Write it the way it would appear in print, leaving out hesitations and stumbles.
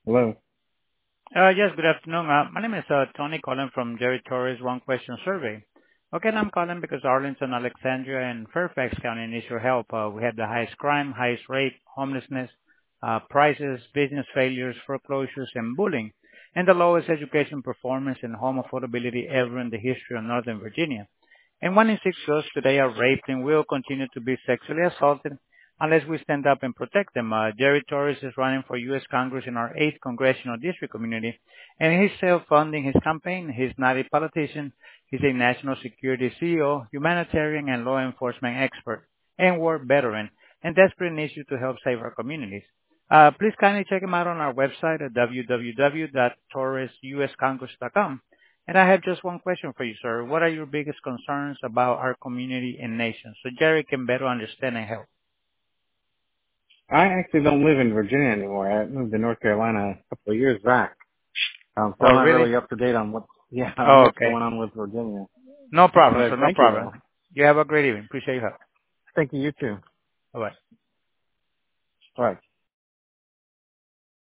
Hello. Yes, good afternoon. My name is Tony calling from Jerry Torres One Question Survey. Okay, and I'm calling because Arlington, Alexandria, and Fairfax County needs your help. We have the highest crime, highest rate, homelessness, prices, business failures, foreclosures, and bullying, and the lowest education performance and home affordability ever in the history of Northern Virginia. And 1 in 6 girls today are raped and will continue to be sexually assaulted unless we stand up and protect them. Jerry Torres is running for U.S. Congress in our 8th Congressional District community, and he's self-funding his campaign. He's not a politician. He's a national security CEO, humanitarian, and law enforcement expert, and war veteran, and desperate needs you to help save our communities. Please kindly check him out on our website at www.torresuscongress.com. And I have just one question for you, sir. What are your biggest concerns about our community and nation so Jerry can better understand and help? I actually don't live in Virginia anymore. I moved to North Carolina a couple of years back. So I'm Oh, not really? really up to date on Oh, what's okay. going on with Virginia. No problem, sir. But No thank you problem. though. You have a great evening. Appreciate your help. Thank you, you too. Bye-bye. All right.